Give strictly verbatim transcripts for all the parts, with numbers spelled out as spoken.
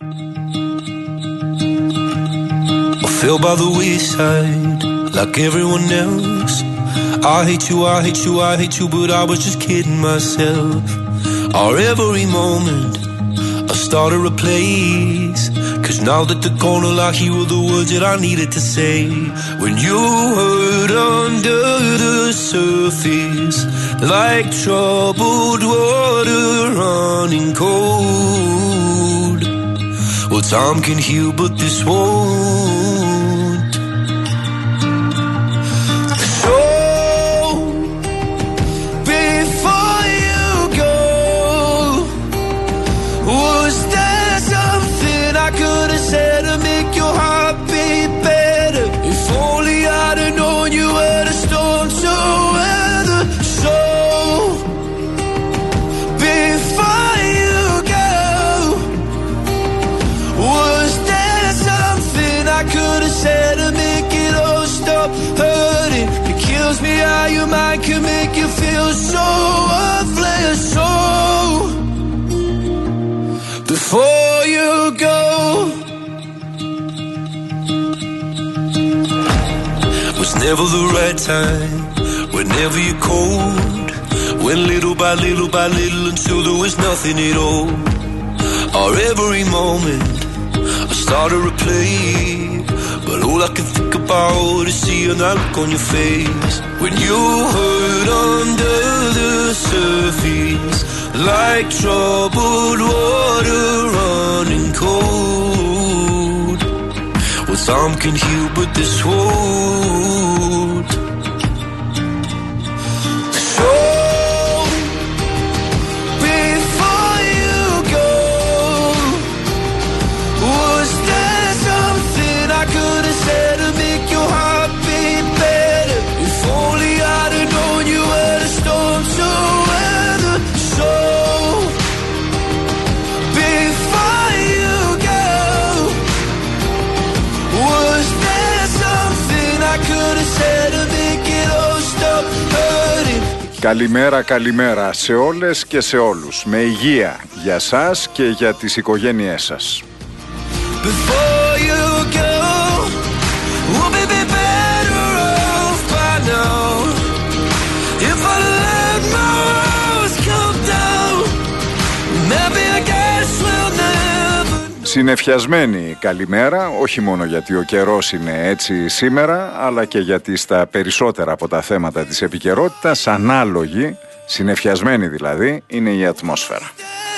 I fell by the wayside like everyone else. I hate you, I hate you, I hate you, but I was just kidding myself. Our every moment I started a place, 'cause now that they're gone, all I hear were the words that I needed to say. When you hurt under the surface, like troubled water running cold. Well, time can heal, but this won't. So, before you go, was there something I could have said to make your heart beat better? If only I'd have known you were the storm to weather. So, before you go, was there something I could have said to make it all stop hurting? It kills me how your mind can make you feel so worthless. So, before you go, was never the right time, whenever you're cold. Went little by little by little until there was nothing at all. Our every moment I started to play, but all I can think about is seeing that look on your face. When you hurt under the surface, like troubled water running cold. Well, some can heal, but this won't. So, before you go, was there something I could have said to make your heart beat better? If only I'd have known you were the storm to weather. So, before you go, was there something I could have said to make it all stop hurting? Καλημέρα, καλημέρα σε όλες και σε όλους. Με υγεία για σας και για τις οικογένειές σας. Before you go, we'll be better off by now. If I let my walls come down, maybe I guess we'll never. Συνεφιασμένη καλημέρα, όχι μόνο γιατί ο καιρός είναι έτσι σήμερα, αλλά και γιατί στα περισσότερα από τα θέματα της επικαιρότητας ανάλογη, συνεφιασμένη δηλαδή, είναι η ατμόσφαιρα.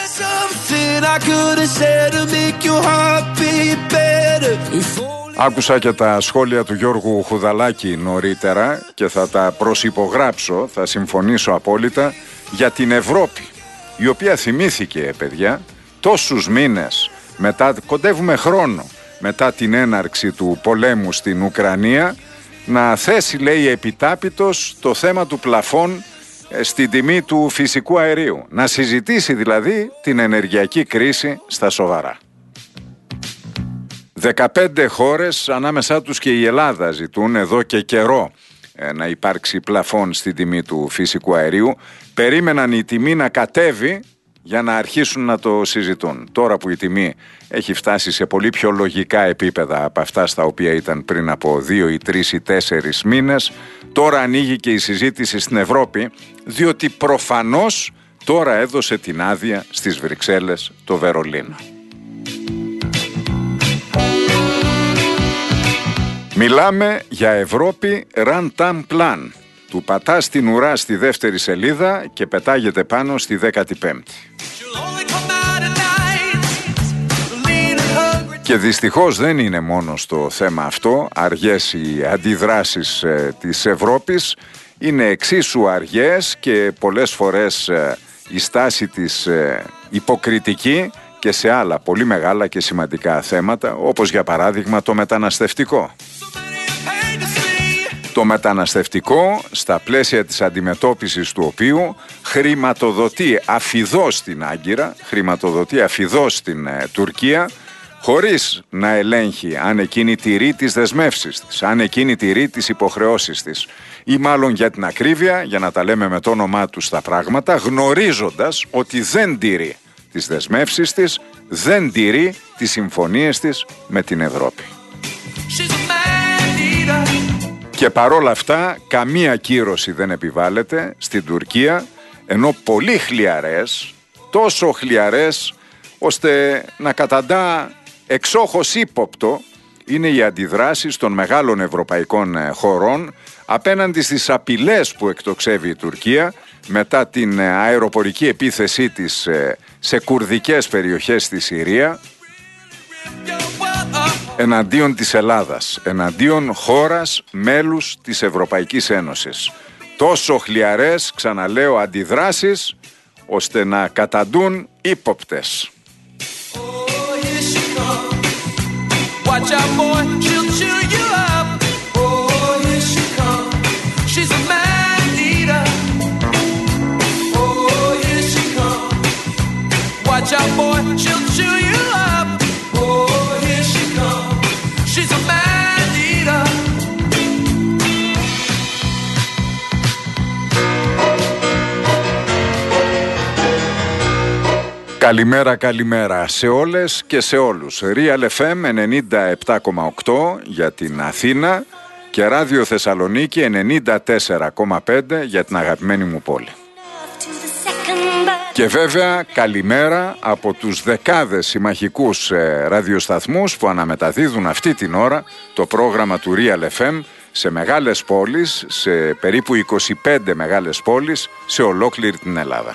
Άκουσα και τα σχόλια του Γιώργου Χουδαλάκη νωρίτερα και θα τα προσυπογράψω, θα συμφωνήσω απόλυτα, για την Ευρώπη, η οποία θυμήθηκε, παιδιά, τόσους μήνες μετά, κοντεύουμε χρόνο μετά την έναρξη του πολέμου στην Ουκρανία, να θέσει, λέει, επιτάπητος το θέμα του πλαφών στην τιμή του φυσικού αερίου. Να συζητήσει δηλαδή την ενεργειακή κρίση στα σοβαρά. δεκαπέντε χώρες, ανάμεσά τους και η Ελλάδα, ζητούν εδώ και καιρό να υπάρξει πλαφών στην τιμή του φυσικού αερίου. Περίμεναν η τιμή να κατέβει για να αρχίσουν να το συζητούν. Τώρα που η τιμή έχει φτάσει σε πολύ πιο λογικά επίπεδα από αυτά στα οποία ήταν πριν από δύο ή τρεις ή τέσσερις μήνες, τώρα ανοίγει και η συζήτηση στην Ευρώπη, διότι προφανώς τώρα έδωσε την άδεια στις Βρυξέλλες το Βερολίνο. Μιλάμε για Ευρώπη Rantam Plan. Του πατά στην ουρά στη δεύτερη σελίδα και πετάγεται πάνω στη δέκατη πέμπτη. Και δυστυχώς δεν είναι μόνο στο θέμα αυτό αργές οι αντιδράσεις ε, της Ευρώπης, είναι εξίσου αργές και πολλές φορές ε, η στάση της ε, υποκριτική και σε άλλα πολύ μεγάλα και σημαντικά θέματα, όπως για παράδειγμα το μεταναστευτικό. Το μεταναστευτικό, στα πλαίσια της αντιμετώπισης του οποίου χρηματοδοτεί αφιδώς την Άγκυρα, χρηματοδοτεί αφιδώς την ε, Τουρκία, χωρίς να ελέγχει αν εκείνη τηρεί τις δεσμεύσεις της, αν εκείνη τηρεί τις υποχρεώσεις της, ή μάλλον για την ακρίβεια, για να τα λέμε με το όνομά τους τα πράγματα, γνωρίζοντας ότι δεν τηρεί τις δεσμεύσεις της, δεν τηρεί τις συμφωνίες της με την Ευρώπη. Και παρόλα αυτά καμία κύρωση δεν επιβάλλεται στην Τουρκία, ενώ πολύ χλιαρές, τόσο χλιαρές ώστε να καταντά εξόχως ύποπτο είναι οι αντιδράσεις των μεγάλων ευρωπαϊκών χωρών απέναντι στις απειλές που εκτοξεύει η Τουρκία μετά την αεροπορική επίθεσή της σε κουρδικές περιοχές στη Συρία εναντίον της Ελλάδας, εναντίον χώρας μέλους της Ευρωπαϊκής Ένωσης. Τόσο χλιαρές, ξαναλέω, αντιδράσεις ώστε να καταντούν ύποπτες. Watch out, boy, she'll chew you up. Oh, here she comes. She's a man eater. Oh, here she comes. Watch out, boy, she'll chew you up. Oh, here she comes. She's a man eater. Καλημέρα, καλημέρα σε όλες και σε όλους. Real εφ εμ ενενήντα επτά κόμμα οκτώ για την Αθήνα και Ράδιο Θεσσαλονίκη ενενήντα τέσσερα κόμμα πέντε για την αγαπημένη μου πόλη. Και βέβαια καλημέρα από τους δεκάδες συμμαχικούς ε, ραδιοσταθμούς που αναμεταδίδουν αυτή την ώρα το πρόγραμμα του Real εφ εμ σε μεγάλες πόλεις, σε περίπου είκοσι πέντε μεγάλες πόλεις σε ολόκληρη την Ελλάδα.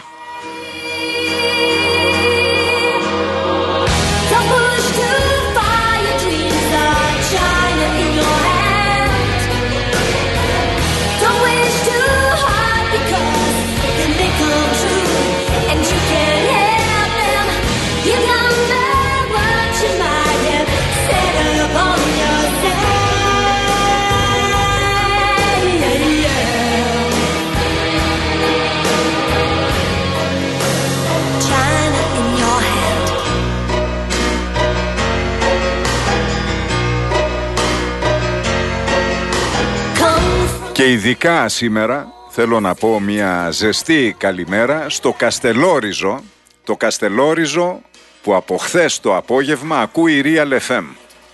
Και ειδικά σήμερα θέλω να πω μια ζεστή καλημέρα στο Καστελόριζο, το Καστελόριζο που από χθες το απόγευμα ακούει Real εφ εμ.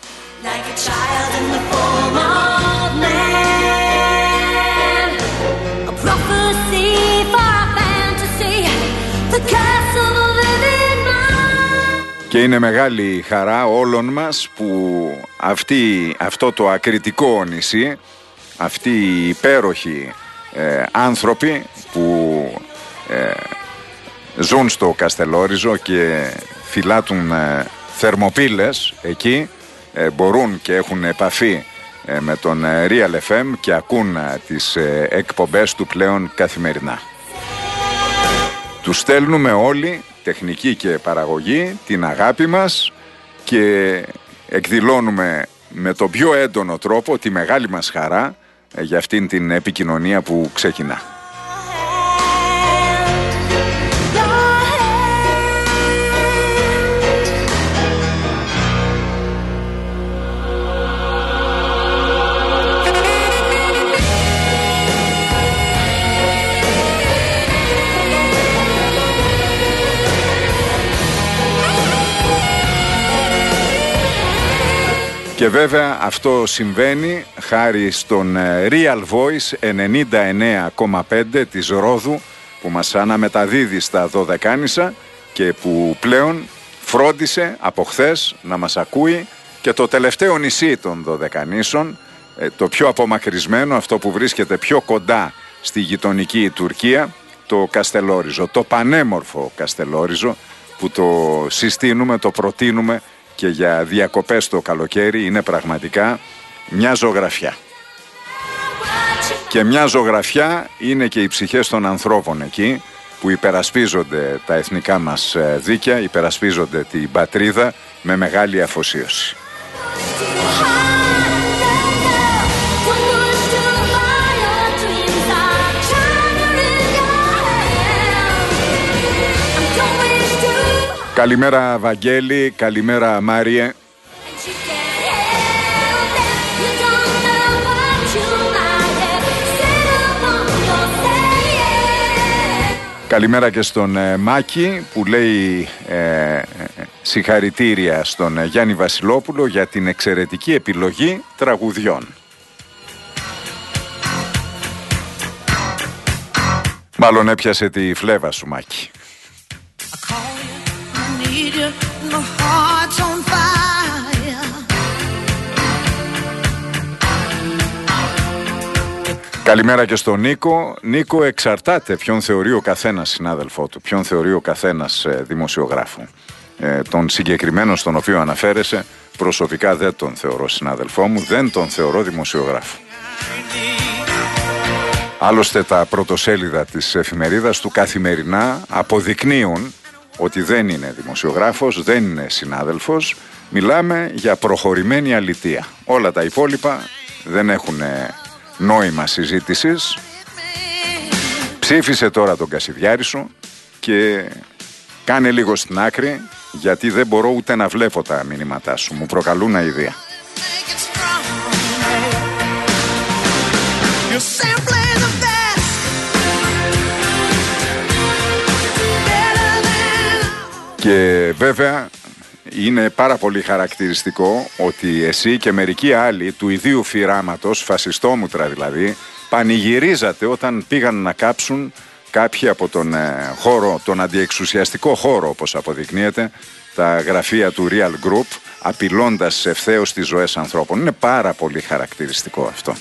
Και είναι μεγάλη χαρά όλων μας που αυτή, αυτό το ακριτικό νησί, αυτοί οι υπέροχοι ε, άνθρωποι που ε, ζουν στο Καστελόριζο και φυλάτουν ε, θερμοπύλες εκεί, ε, μπορούν και έχουν επαφή ε, με τον ε, Real εφ εμ και ακούν ε, τις ε, εκπομπές του πλέον καθημερινά. Τους στέλνουμε όλοι, τεχνική και παραγωγή, την αγάπη μας και εκδηλώνουμε με τον πιο έντονο τρόπο τη μεγάλη μας χαρά για αυτήν την επικοινωνία που ξεκινά. Και βέβαια αυτό συμβαίνει χάρη στον Real Voice ενενήντα εννέα κόμμα πέντε της Ρόδου που μας αναμεταδίδει στα Δωδεκάνησα και που πλέον φρόντισε από χθες να μας ακούει και το τελευταίο νησί των Δωδεκανήσων, το πιο απομακρυσμένο, αυτό που βρίσκεται πιο κοντά στη γειτονική Τουρκία, το Καστελόριζο, το πανέμορφο Καστελόριζο που το συστήνουμε, το προτείνουμε και για διακοπές το καλοκαίρι. Είναι πραγματικά μια ζωγραφιά. Και μια ζωγραφιά είναι και οι ψυχές των ανθρώπων εκεί που υπερασπίζονται τα εθνικά μας δίκαια, υπερασπίζονται την πατρίδα με μεγάλη αφοσίωση. Καλημέρα Βαγγέλη, καλημέρα Μάριε. Καλημέρα και στον ε, Μάκη που λέει ε, Συγχαρητήρια στον Γιάννη Βασιλόπουλο για την εξαιρετική επιλογή τραγουδιών. Μάλλον έπιασε τη φλέβα σου, Μάκη. Καλημέρα και στον Νίκο. Νίκο, εξαρτάται ποιον θεωρεί ο καθένας συνάδελφό του, ποιον θεωρεί ο καθένας ε, δημοσιογράφο. Ε, τον συγκεκριμένο στον οποίο αναφέρεσαι, προσωπικά δεν τον θεωρώ συνάδελφό μου, δεν τον θεωρώ δημοσιογράφο. Άλλωστε τα πρωτοσέλιδα της εφημερίδας του καθημερινά αποδεικνύουν ότι δεν είναι δημοσιογράφος, δεν είναι συνάδελφος. Μιλάμε για προχωρημένη αλητεία. Όλα τα υπόλοιπα δεν έχουν νόημα συζήτησης. Ψήφισε τώρα τον Κασιδιάρη σου και κάνε λίγο στην άκρη, γιατί δεν μπορώ ούτε να βλέπω τα μηνύματά σου. Μου προκαλούν αηδία. Και βέβαια είναι πάρα πολύ χαρακτηριστικό ότι εσύ και μερικοί άλλοι του ιδίου φυράματος, φασιστόμουτρα δηλαδή, πανηγυρίζατε όταν πήγαν να κάψουν κάποιοι από τον ε, χώρο, τον αντιεξουσιαστικό χώρο όπως αποδεικνύεται, τα γραφεία του Real Group, απειλώντας ευθέως τις ζωές ανθρώπων. Είναι πάρα πολύ χαρακτηριστικό αυτό.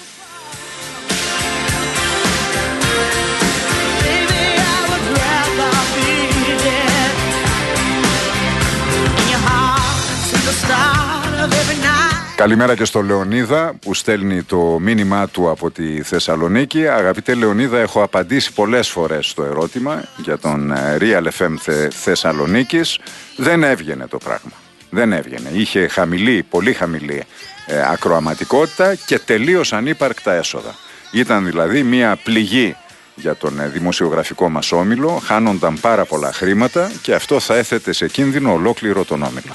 Καλημέρα και στο Λεωνίδα που στέλνει το μήνυμά του από τη Θεσσαλονίκη. Αγαπητέ Λεωνίδα, έχω απαντήσει πολλές φορές στο ερώτημα για τον Real εφ εμ Θεσσαλονίκης. Δεν έβγαινε το πράγμα. Δεν έβγαινε. Είχε χαμηλή, πολύ χαμηλή ε, ακροαματικότητα και τελείως ανύπαρκτα έσοδα. Ήταν δηλαδή μια πληγή για τον ε, δημοσιογραφικό μας όμιλο. Χάνονταν πάρα πολλά χρήματα και αυτό θα έθετε σε κίνδυνο ολόκληρο τον όμιλο.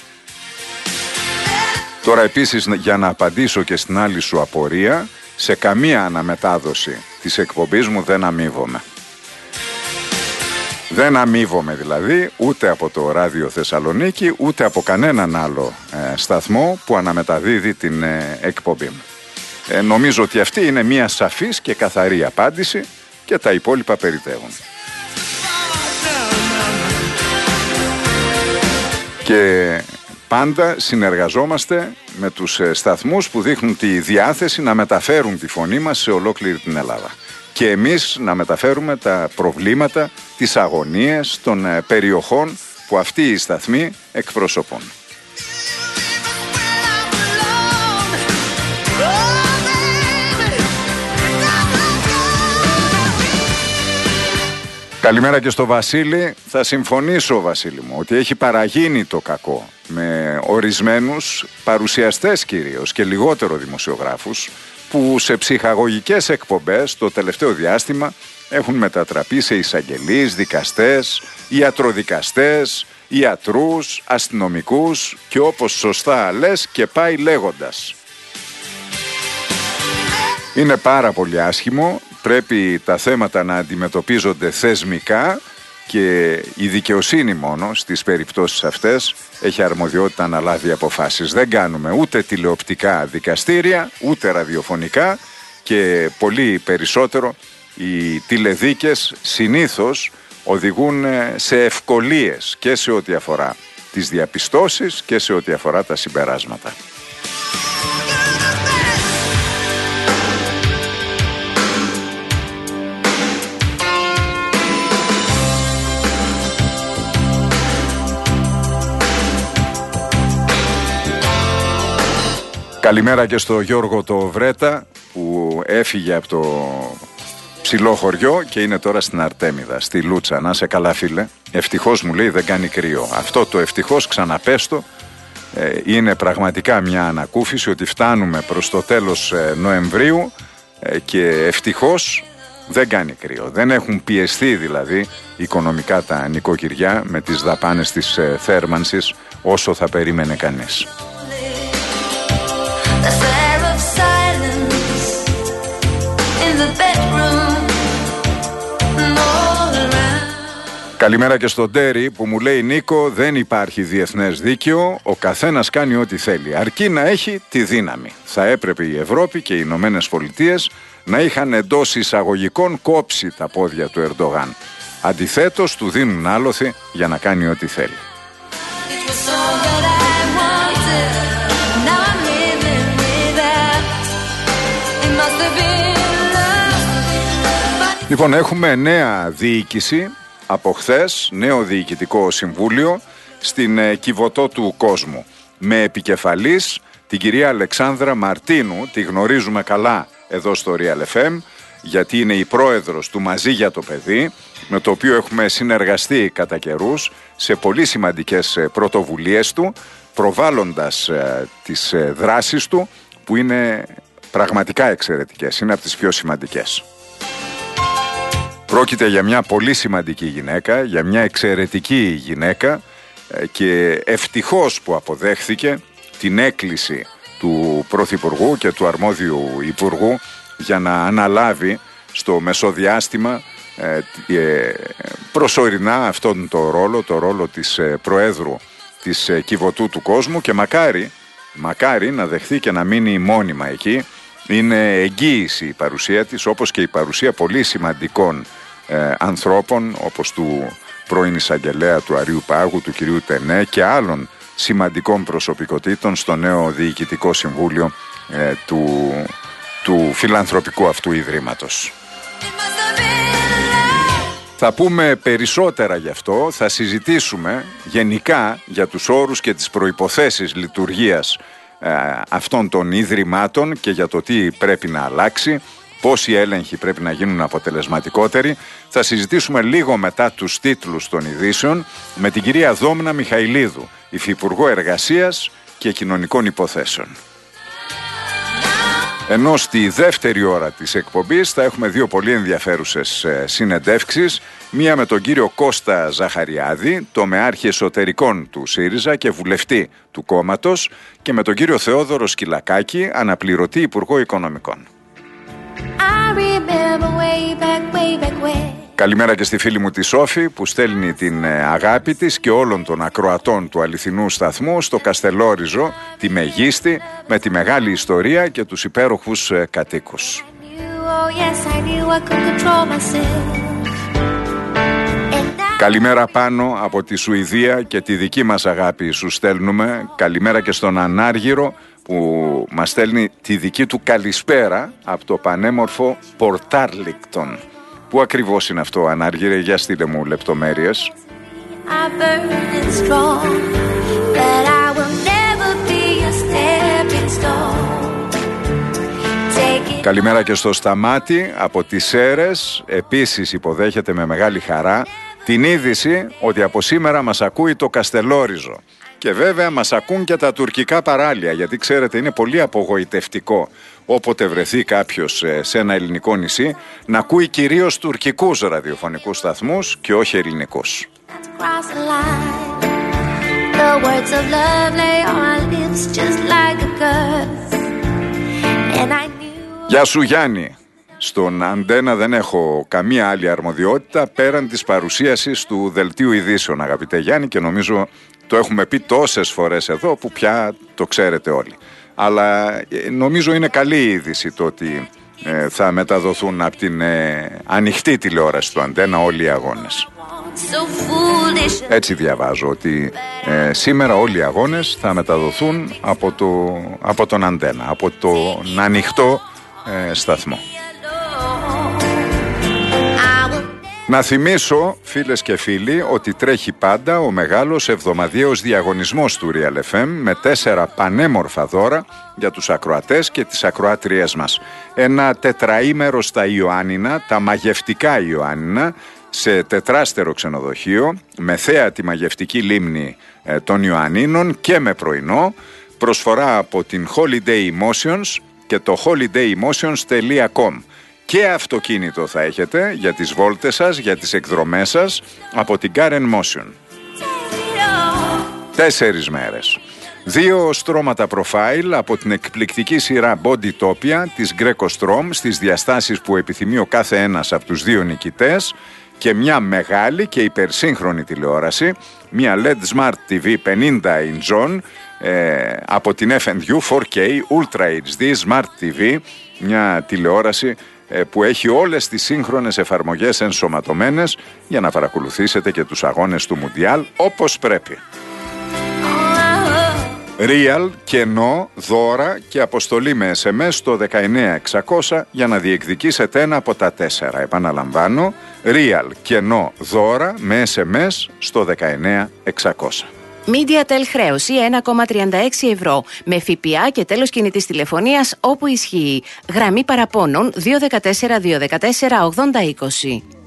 Τώρα επίσης, για να απαντήσω και στην άλλη σου απορία, σε καμία αναμετάδοση της εκπομπής μου δεν αμείβομαι. Δεν αμείβομαι δηλαδή ούτε από το Ράδιο Θεσσαλονίκη, ούτε από κανέναν άλλο ε, σταθμό που αναμεταδίδει την ε, εκπομπή μου. Ε, νομίζω ότι αυτή είναι μια σαφής και καθαρή απάντηση και τα υπόλοιπα περιτεύουν. Και πάντα συνεργαζόμαστε με τους σταθμούς που δείχνουν τη διάθεση να μεταφέρουν τη φωνή μας σε ολόκληρη την Ελλάδα. Και εμείς να μεταφέρουμε τα προβλήματα, τις αγωνίες των περιοχών που αυτοί οι σταθμοί εκπροσωπούν. Καλημέρα και στο Βασίλη. Θα συμφωνήσω, Βασίλη μου, ότι έχει παραγίνει το κακό με ορισμένους παρουσιαστές κυρίως και λιγότερο δημοσιογράφους που σε ψυχαγωγικές εκπομπές το τελευταίο διάστημα έχουν μετατραπεί σε εισαγγελείς, δικαστές, ιατροδικαστές, ιατρούς, αστυνομικούς και όπως σωστά λες και πάει λέγοντας. Είναι πάρα πολύ άσχημο. Πρέπει τα θέματα να αντιμετωπίζονται θεσμικά και η δικαιοσύνη μόνο στις περιπτώσεις αυτές έχει αρμοδιότητα να λάβει αποφάσεις. Δεν κάνουμε ούτε τηλεοπτικά δικαστήρια, ούτε ραδιοφωνικά και πολύ περισσότερο οι τηλεδίκες συνήθως οδηγούν σε ευκολίες και σε ό,τι αφορά τις διαπιστώσεις και σε ό,τι αφορά τα συμπεράσματα. Καλημέρα και στο Γιώργο το Βρέτα που έφυγε από το ψηλό χωριό και είναι τώρα στην Αρτέμιδα, στη Λούτσα. Να σε καλά, φίλε. Ευτυχώς μου λέει δεν κάνει κρύο. Αυτό το ευτυχώς, ξαναπέστο, ε, είναι πραγματικά μια ανακούφιση ότι φτάνουμε προς το τέλος ε, Νοεμβρίου ε, και ευτυχώς δεν κάνει κρύο. Δεν έχουν πιεστεί δηλαδή οικονομικά τα νοικοκυριά με τις δαπάνες της ε, θέρμανσης όσο θα περίμενε κανείς. Καλημέρα και στον Τέρι που μου λέει: Νίκο, δεν υπάρχει διεθνές δίκαιο, ο καθένας κάνει ό,τι θέλει, αρκεί να έχει τη δύναμη. Θα έπρεπε η Ευρώπη και οι Ηνωμένες Πολιτείες να είχαν εντός εισαγωγικών κόψει τα πόδια του Ερντογάν. Αντιθέτως του δίνουν άλοθη για να κάνει ό,τι θέλει. Λοιπόν, έχουμε νέα διοίκηση από χθες, νέο διοικητικό συμβούλιο στην ε, Κιβωτό του Κόσμου, με επικεφαλής την κυρία Αλεξάνδρα Μαρτίνου. Τη γνωρίζουμε καλά εδώ στο Real εφ εμ, γιατί είναι η πρόεδρος του Μαζί για το Παιδί, με το οποίο έχουμε συνεργαστεί κατά καιρούς σε πολύ σημαντικές πρωτοβουλίες του, προβάλλοντας ε, τις ε, δράσεις του που είναι πραγματικά εξαιρετικές, είναι από τις πιο σημαντικές. Πρόκειται για μια πολύ σημαντική γυναίκα, για μια εξαιρετική γυναίκα και ευτυχώς που αποδέχθηκε την έκκληση του Πρωθυπουργού και του αρμόδιου Υπουργού για να αναλάβει στο μεσοδιάστημα προσωρινά αυτόν τον ρόλο, το ρόλο της Προέδρου της Κιβωτού του Κόσμου, και μακάρι, μακάρι να δεχθεί και να μείνει μόνιμα εκεί. Είναι εγγύηση η παρουσία της, όπως και η παρουσία πολύ σημαντικών ε, ανθρώπων, όπως του πρώην εισαγγελέα του Αρείου Πάγου, του κυρίου Τενέ, και άλλων σημαντικών προσωπικότητων στο νέο διοικητικό συμβούλιο ε, του, του φιλανθρωπικού αυτού ιδρύματος. Θα πούμε περισσότερα γι' αυτό, θα συζητήσουμε γενικά για τους όρους και τις προϋποθέσεις λειτουργίας αυτών των ιδρυμάτων και για το τι πρέπει να αλλάξει, πώς οι έλεγχοι πρέπει να γίνουν αποτελεσματικότεροι. Θα συζητήσουμε λίγο μετά τους τίτλους των ειδήσεων με την κυρία Δόμνα Μιχαηλίδου, Υφυπουργό Εργασίας και Κοινωνικών Υποθέσεων. Ενώ στη δεύτερη ώρα της εκπομπής θα έχουμε δύο πολύ ενδιαφέρουσες συνεντεύξεις. Μία με τον κύριο Κώστα Ζαχαριάδη, τομεάρχη εσωτερικών του ΣΥΡΙΖΑ και βουλευτή του κόμματος, και με τον κύριο Θεόδωρο Σκυλακάκη, αναπληρωτή Υπουργό Οικονομικών. Way back, way back, way. Καλημέρα και στη φίλη μου τη Σόφη που στέλνει την αγάπη της και όλων των ακροατών του αληθινού σταθμού στο Καστελόριζο, τη Μεγίστη, με τη μεγάλη ιστορία και τους υπέροχους κατοίκους. Καλημέρα πάνω από τη Σουηδία και τη δική μας αγάπη σου στέλνουμε. Καλημέρα και στον Ανάργυρο που μας στέλνει τη δική του καλησπέρα από το πανέμορφο Πορτάρλικτον. Πού ακριβώς είναι αυτό, Ανάργυρε, για στείλε μου λεπτομέρειες. Καλημέρα και στο Σταμάτη από τις Σέρες. Επίσης υποδέχεται με μεγάλη χαρά την είδηση ότι από σήμερα μας ακούει το Καστελόριζο. Και βέβαια μας ακούν και τα τουρκικά παράλια, γιατί ξέρετε είναι πολύ απογοητευτικό όποτε βρεθεί κάποιος σε ένα ελληνικό νησί να ακούει κυρίως τουρκικούς ραδιοφωνικούς σταθμούς και όχι ελληνικούς. Γεια σου Γιάννη. Στον Αντένα δεν έχω καμία άλλη αρμοδιότητα πέραν της παρουσίασης του Δελτίου Ειδήσεων, αγαπητέ Γιάννη, και νομίζω το έχουμε πει τόσες φορές εδώ που πια το ξέρετε όλοι. Αλλά νομίζω είναι καλή η είδηση το ότι ε, θα μεταδοθούν από την ε, ανοιχτή τηλεόραση του Αντένα όλοι οι αγώνες. Έτσι διαβάζω ότι ε, σήμερα όλοι οι αγώνες θα μεταδοθούν από, το, από τον Αντένα, από τον ανοιχτό ε, σταθμό. Να θυμίσω, φίλες και φίλοι, ότι τρέχει πάντα ο μεγάλος εβδομαδιαίος διαγωνισμός του Real εφ εμ με τέσσερα πανέμορφα δώρα για τους ακροατές και τις ακροάτριές μας. Ένα τετραήμερο στα Ιωάννινα, τα μαγευτικά Ιωάννινα, σε τετράστερο ξενοδοχείο, με θέα τη μαγευτική λίμνη ε, των Ιωαννίνων και με πρωινό, προσφορά από την Holiday Emotions και το holiday emotions τελεία com. Και αυτοκίνητο θα έχετε για τις βόλτες σας, για τις εκδρομές σας από την Car and Motion. Τέσσερις μέρες. Δύο στρώματα profile από την εκπληκτική σειρά Bodytopia της Greco Strom στις διαστάσεις που επιθυμεί ο κάθε ένας από τους δύο νικητές και μια μεγάλη και υπερσύγχρονη τηλεόραση, μια ελ ι ντι Smart τι βι πενήντα ιντσών ε, από την εφ εν γιου φορ κέι Ultra έιτς ντι Smart τι βι, μια τηλεόραση ε, που έχει όλες τις σύγχρονες εφαρμογές ενσωματωμένες για να παρακολουθήσετε και τους αγώνες του Μουντιάλ όπως πρέπει. Real, κενό, δώρα και αποστολή με ες εμ ες στο δεκαεννέα εξακόσια για να διεκδικήσετε ένα από τα τέσσερα. Επαναλαμβάνω, Real, κενό, δώρα με ες εμ ες στο δεκαεννέα εξακόσια. MediaTel χρέωση ένα κόμμα τριάντα έξι ευρώ με ΦΠΑ και τέλος κινητής τηλεφωνίας όπου ισχύει. Γραμμή παραπώνων δύο ένα τέσσερα δύο ένα τέσσερα ογδόντα είκοσι.